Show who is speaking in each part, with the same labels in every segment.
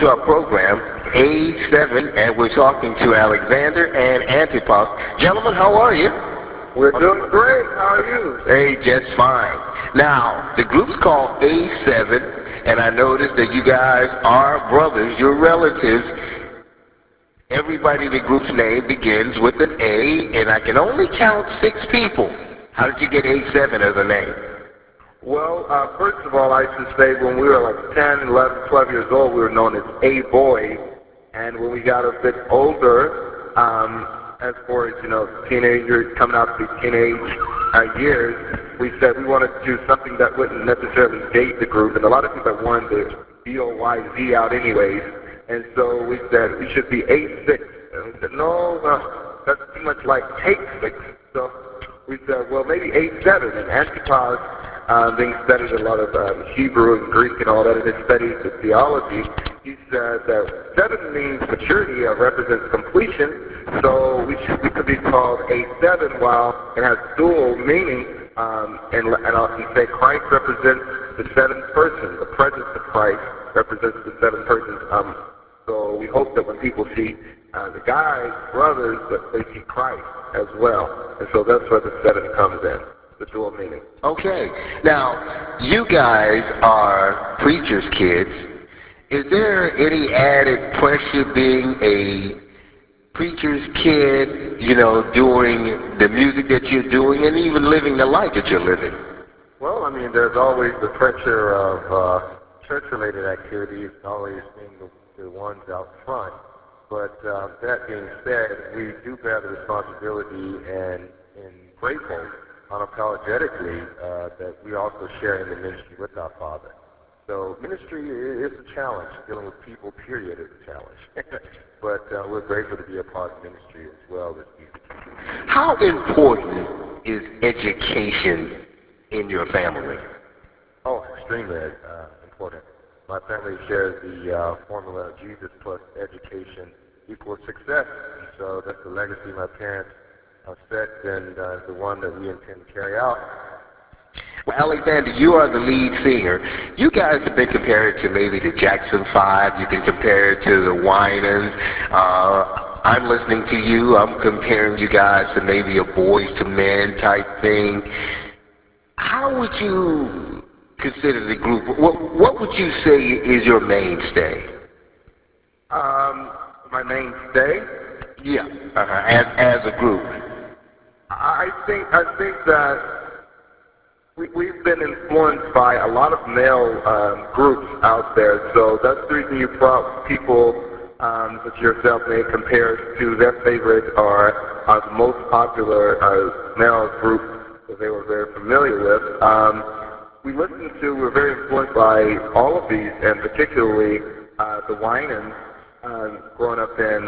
Speaker 1: to our program, A7, and we're talking to Alexander and Antipas. Gentlemen, how are you?
Speaker 2: We're doing great. How are you?
Speaker 1: Hey, just fine. Now, the group's called A7, and I noticed that you guys are brothers, you're relatives. Everybody in the group's name begins with an A, and I can only count 6 people. How did you get A7 as a name?
Speaker 2: Well, first of all, I should say when we were like 10, 11, 12 years old, we were known as A-Boy. And when we got a bit older, as far as, teenagers coming out to be teenage years, we said we wanted to do something that wouldn't necessarily date the group. And a lot of people wanted the B-O-Y-Z out anyways. And so we said we should be A6. And we said, no, that's too much like take 6. So we said, well, maybe A7. And Antipas, being studied a lot of Hebrew and Greek and all that, and he studied the theology, he said that 7 means maturity, represents completion, so we could be called A7 while it has dual meaning, and I'll say Christ represents the 7th person, the presence of Christ represents the 7 persons, so we hope that when people see the guys, brothers, that they see Christ as well, and so that's where the 7 comes in. The dual meaning.
Speaker 1: Okay. Now, you guys are preacher's kids. Is there any added pressure being a preacher's kid, doing the music that you're doing and even living the life that you're living?
Speaker 2: Well, I mean, there's always the pressure of church-related activities, always being the ones out front. But that being said, we do bear the responsibility and grateful unapologetically that we also share in the ministry with our Father. So ministry is a challenge. Dealing with people, period, is a challenge. But we're grateful to be a part of ministry as well as music.
Speaker 1: How important is education in your family?
Speaker 2: Oh, extremely important. My family shares the formula of Jesus plus education equals success. And so that's the legacy my parents set and the one that we intend to carry out.
Speaker 1: Well, Alexander, you are the lead singer. You guys have been compared to maybe the Jackson 5. You can compare it to the Winans. I'm listening to you. I'm comparing you guys to maybe a Boys to Men type thing. How would you consider the group? What would you say is your mainstay?
Speaker 2: My mainstay?
Speaker 1: Yeah, as a group.
Speaker 2: I think that we've been influenced by a lot of male groups out there, so that's the reason you brought people that yourself may compare to their favorite or the most popular male group that they were very familiar with. We're very influenced by all of these, and particularly the Winans, growing up in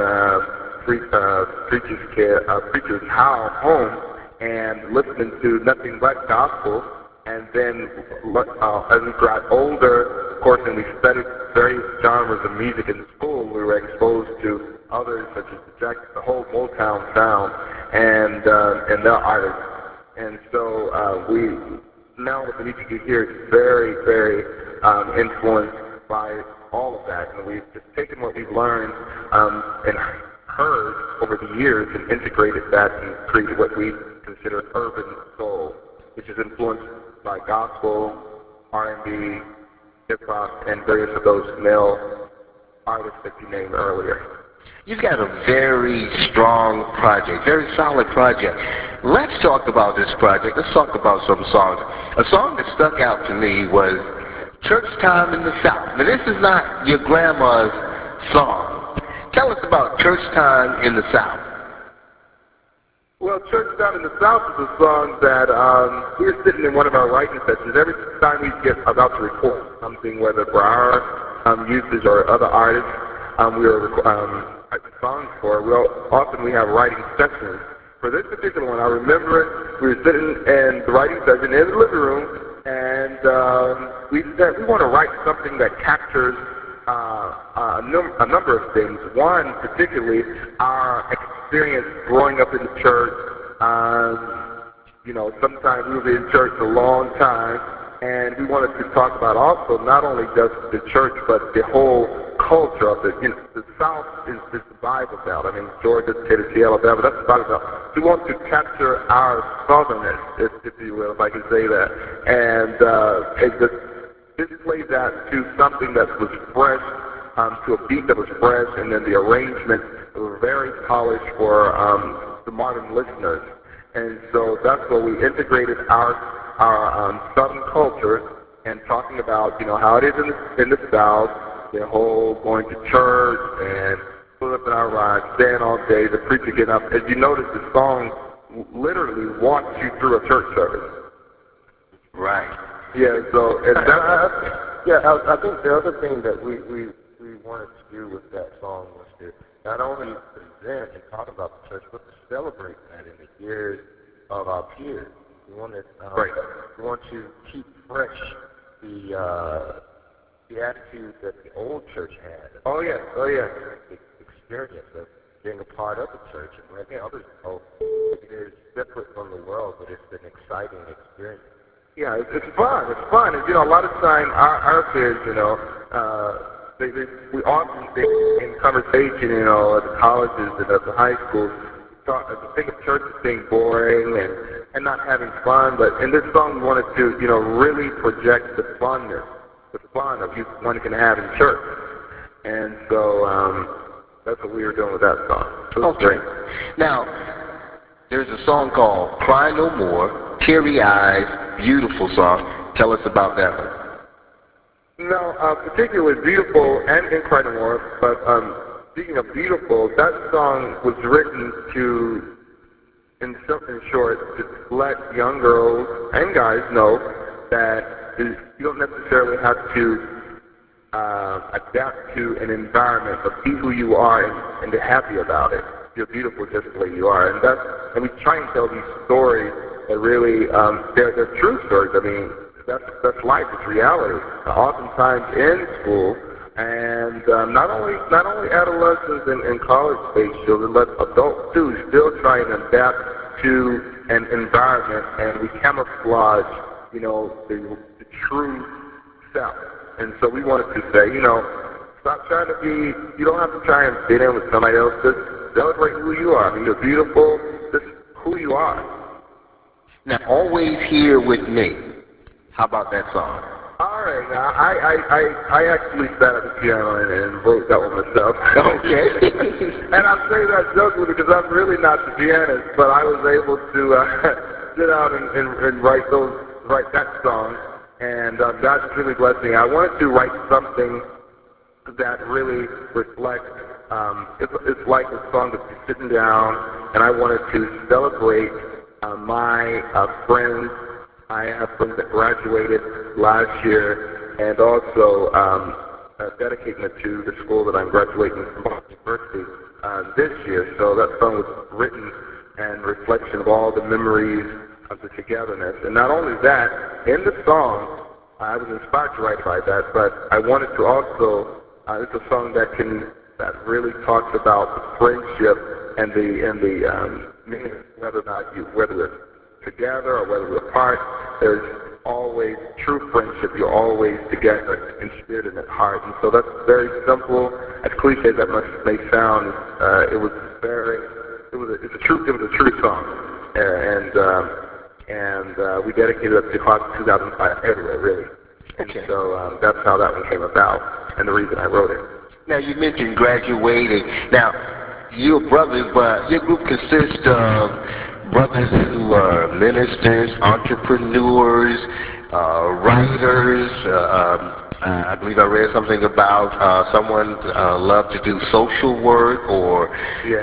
Speaker 2: preacher's home and listening to nothing but gospel. And then as we got older, of course, and we studied various genres of music in school, we were exposed to others such as the whole Motown sound and their artists. And so now with the music you hear, it's very, very influenced by all of that. And we've just taken what we've learned and heard over the years and integrated that and created what we consider urban soul, which is influenced by gospel, R&B, hip-hop, and various of those male artists that you named earlier.
Speaker 1: You've got a very strong project, very solid project. Let's talk about this project. Let's talk about some songs. A song that stuck out to me was Church Time in the South. Now, this is not your grandma's song. Tell us about Church Time in the South.
Speaker 2: Well, Church Time in the South is a song that we were sitting in one of our writing sessions. Every time we get about to record something, whether for our usage or other artists, we were writing songs for. Often we have writing sessions. For this particular one, I remember we were sitting in the writing session in the living room, and we said we want to write something that captures a number of things. One, particularly, our experience growing up in the church. Sometimes we were in church a long time, and we wanted to talk about also not only just the church, but the whole culture of the South is the Bible Belt. I mean, Georgia, Tennessee, Alabama, that's the Bible Belt. We want to capture our southernness, if you will, if I can say that. And this plays that to something that was fresh, to a beat that was fresh, and then the arrangement was very polished for the modern listeners. And so that's where we integrated our Southern culture and talking about, how it is in the South, the whole going to church and pulling up in our rides, staying all day, the preacher getting up. As you notice, the song literally walks you through a church service.
Speaker 1: Right.
Speaker 2: Yeah, so, and
Speaker 3: I think the other thing that we wanted to do with that song was to not only present and talk about the church, but to celebrate that in the years of our peers. We wanted, we want to keep fresh the attitude that the old church had.
Speaker 2: Oh yeah.
Speaker 3: The experience of being a part of the church and letting others know it is separate from the world, but it's an exciting experience.
Speaker 2: Yeah, it's fun. It's fun. And, a lot of time our kids, we often think in conversation, at the colleges and at the high schools, think of church as being boring and not having fun. But in this song, we wanted to, really project the fun of one can have in church. And so that's what we were doing with that song. So it's great.
Speaker 1: Now, there's a song called Cry No More, Teary Eyes, beautiful song. Tell us about that one.
Speaker 2: No, particularly beautiful and in Cry No More, but speaking of beautiful, that song was written to, in short, to let young girls and guys know that you don't necessarily have to adapt to an environment, but be who you are and be happy about it. You're beautiful just the way you are, and we try and tell these stories that really they're true stories. I mean, that's life, it's reality. Oftentimes in school, and not only adolescents and college-age children, but adults too, still try and adapt to an environment, and we camouflage, the true self. And so we wanted to say, stop trying to be, you don't have to try and fit in with somebody else. Just celebrate who you are. I mean, you're beautiful, just who you are.
Speaker 1: Now, Always Here With Me. How about that song?
Speaker 2: All right. Now, I actually sat at the piano and wrote that one myself.
Speaker 1: Okay.
Speaker 2: And I say that jokingly because I'm really not the pianist, but I was able to sit out and write that song. And God just really blessed me. I wanted to write something that really reflects, it's like a song that you're sitting down, and I wanted to celebrate my friends. I have friends that graduated last year, and also dedicating it to the school that I'm graduating from, Boston University, this year. So that song was written in reflection of all the memories of the togetherness. And not only that, in the song, I was inspired to write by that, but I wanted to also, it's a song that really talks about the friendship and the meaning, whether we're together or whether we're apart. There's always true friendship. You're always together in spirit and in heart. And so that's very simple. As cliche as that may sound, it's a true song. And we dedicated it to class of 2005 everywhere, really.
Speaker 1: Okay.
Speaker 2: And so that's how that one came about, and the reason I wrote it.
Speaker 1: Now, you mentioned graduating. Now, you're brothers, but your group consists of brothers who are ministers, entrepreneurs, writers. I believe I read something about someone loved to do social work, or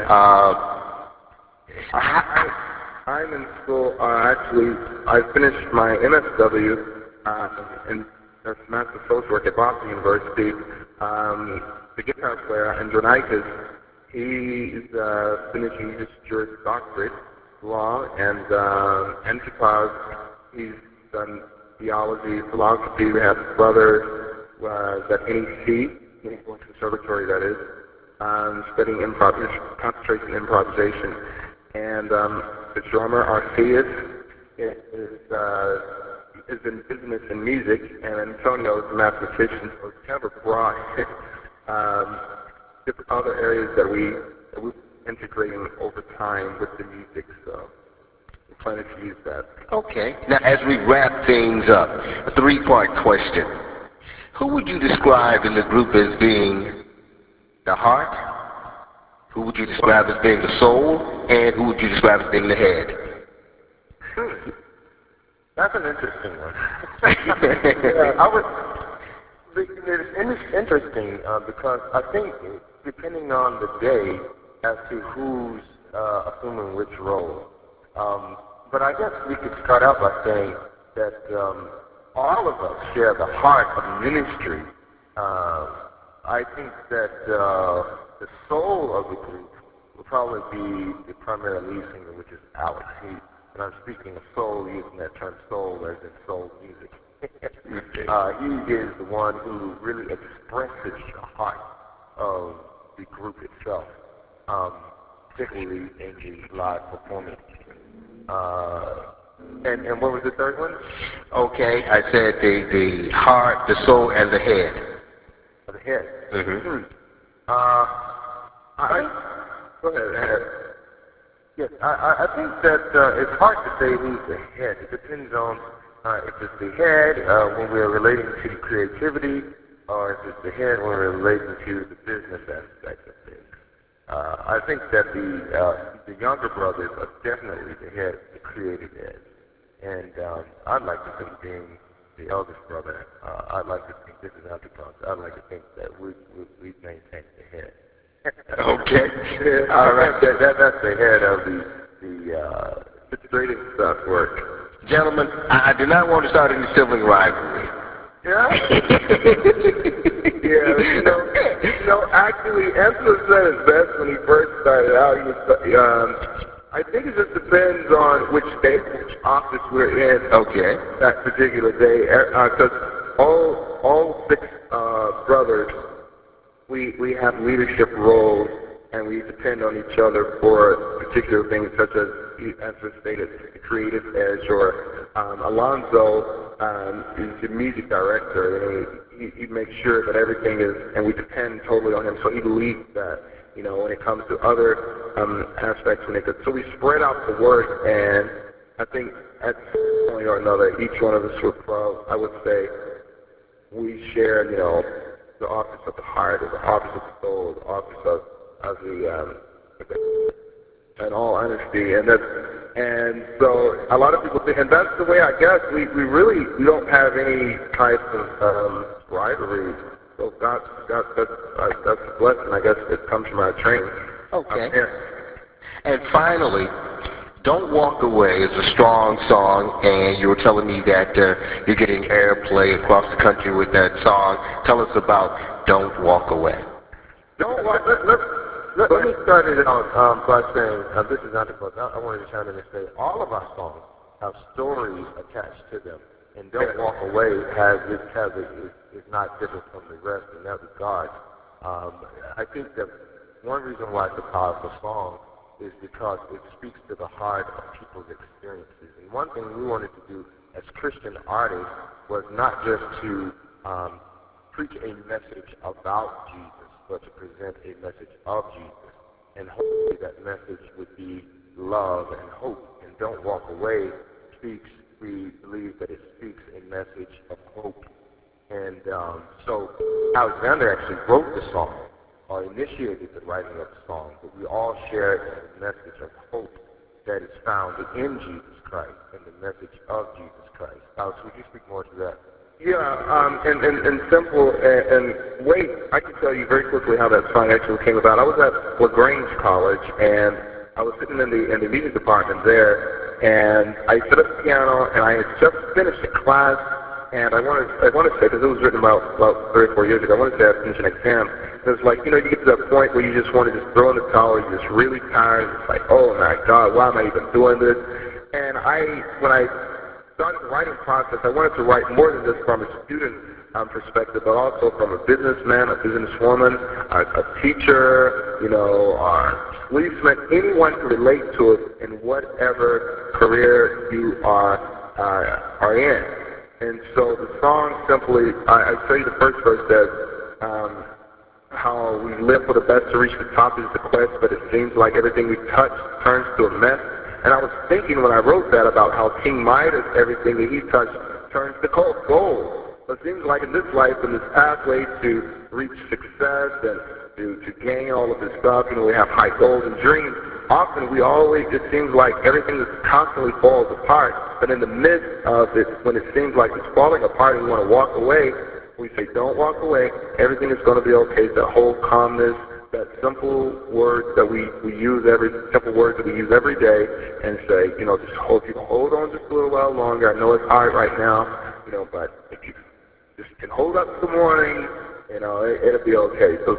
Speaker 2: I'm in school. Actually, I finished my MSW in Master of Social Work at Boston University. The guitar player, Andronicus, he's finishing his Juris Doctorate law, and Antipas, he's done theology, philosophy. We have brothers at NEC, National Conservatory, that is, studying concentration improvisation. And the drummer, Arceus, is in business and music, and Antonio is a mathematician, so it's kind of a broad different other areas that we're integrating over time with the music. So we're planning to use that.
Speaker 1: Okay. Now, as we wrap things up, a three-part question. Who would you describe in the group as being the heart? Who would you describe as being the soul? And who would you describe as being the head?
Speaker 3: That's an interesting one. It's interesting because I think depending on the day as to who's assuming which role. But I guess we could start out by saying that all of us share the heart of ministry. I think that the soul of the group will probably be the primary lead singer, which is Alex. And I'm speaking of soul, using that term soul as in soul music. He is the one who really expresses the heart of the group itself, particularly in the live performance. And what was the third one?
Speaker 1: Okay, I said the heart, the soul, and the head.
Speaker 3: The head.
Speaker 1: Mm-hmm.
Speaker 3: Go ahead. Yes, I think that it's hard to say who's the head. It depends on if it's the head when we're relating to creativity, or if it's the head when we're relating to the business aspect of things. I think that the younger brothers are definitely the head, the creative head. And I'd like to think, being the eldest brother, I'd like to think, this is Antipas, I'd like to think that we maintain the head.
Speaker 1: Okay. All right.
Speaker 3: That's the head of the
Speaker 2: Creating stuff work.
Speaker 1: Gentlemen, I do not want to start any sibling rivalry.
Speaker 2: Yeah. Actually, Anthony said it best when he first started out. He was, I think it just depends on which office we're in.
Speaker 1: Okay.
Speaker 2: That particular day, because all six brothers, we have leadership roles, and we depend on each other for particular things, such as was stated, the creative edge, or Alonzo is the music director, and he makes sure that everything is, and we depend totally on him, so he leads that, when it comes to other aspects. So we spread out the work, and I think at some point or another, each one of us I would say, we share, the office of the heart, or the office of the soul, the office of the in all honesty, and so a lot of people think, and that's the way I guess we don't have any type of rivalry. So that's a blessing, I guess, that comes from our training.
Speaker 1: Okay. And finally, Don't Walk Away is a strong song, and you were telling me that you're getting airplay across the country with that song. Tell us about Don't Walk Away.
Speaker 3: Let me start it out by saying, this is not the book. I wanted to chime in and say, all of our songs have stories attached to them, and Don't Walk Away is not different from the rest in that regard. I think that one reason why it's a powerful song is because it speaks to the heart of people's experiences. And one thing we wanted to do as Christian artists was not just to preach a message about Jesus, but to present a message of Jesus. And hopefully that message would be love and hope. And Don't Walk Away we believe that it speaks a message of hope. And so Alexander actually wrote the song, or initiated the writing of the song, but we all share in the message of hope that is found in Jesus Christ, and the message of Jesus Christ. Alex, would you speak more to that?
Speaker 2: Yeah, and simple, and wait, I can tell you very quickly how that song actually came about. I was at LaGrange College, and I was sitting in the music department there, and I set up the piano, and I had just finished a class, and I want to say, because it was written about 3 or 4 years ago, I want to say I finished an exam. It was like, you get to that point where you just want to just throw in the towel, you're just really tired, it's like, oh my God, why am I even doing this? And when I started the writing process, I wanted to write more than just from a student perspective, but also from a businessman, a businesswoman, a teacher, a policeman, anyone can relate to it in whatever career you are in. And so the song simply, I tell you the first verse says, how we live for the best to reach the top is the quest, but it seems like everything we touch turns to a mess. And I was thinking when I wrote that about how King Midas, everything that he touched turns to gold. But it seems like in this life, in this pathway to reach success and to gain all of this stuff, we have high goals and dreams. Often it seems like everything just constantly falls apart. But in the midst of it, when it seems like it's falling apart and we want to walk away, we say, don't walk away. Everything is going to be okay. That whole calmness, that simple words that we use every day, and say, just hold on just a little while longer. I know it's hard right now, but if you just can hold up to the morning, it'll be okay. So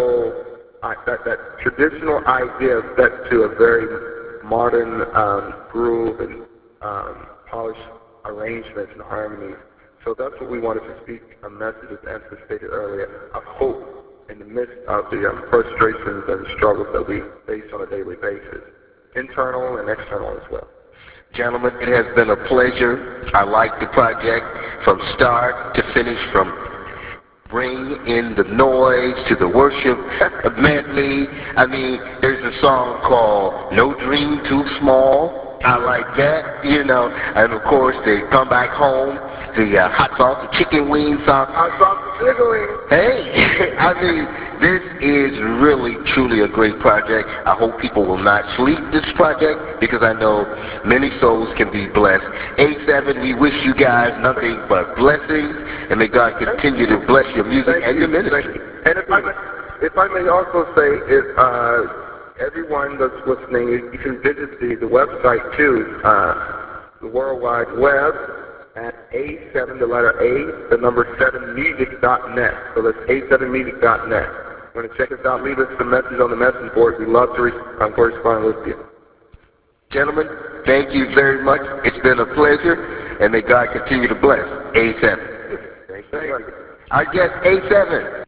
Speaker 2: that traditional idea is set to a very modern groove and polished arrangements and harmonies. So that's what we wanted to speak, a message, as Anthony stated earlier, of hope in the midst of the frustrations and the struggles that we face on a daily basis, internal and external as well.
Speaker 1: Gentlemen, it has been a pleasure. I like the project from start to finish, from bring in the noise to the worship medley. I mean, there's a song called No Dream Too Small. I like that, and of course they come back home, the hot sauce, the chicken wing sauce.
Speaker 2: Hot sauce, chicken wings.
Speaker 1: Hey, I mean, this is really, truly a great project. I hope people will not sleep this project, because I know many souls can be blessed. A7, we wish you guys nothing but blessings, and may God continue to bless your music and your ministry.
Speaker 2: And if I may also say, if everyone that's listening, you can visit the website too, the World Wide Web, at A7, the letter A, the number 7music.net. So that's A7music.net. Want to check us out, leave us a message on the message board. We'd love to correspond with you.
Speaker 1: Gentlemen, thank you very much. It's been a pleasure, and may God continue to bless A7.
Speaker 2: Thank you.
Speaker 1: Our guest, A7.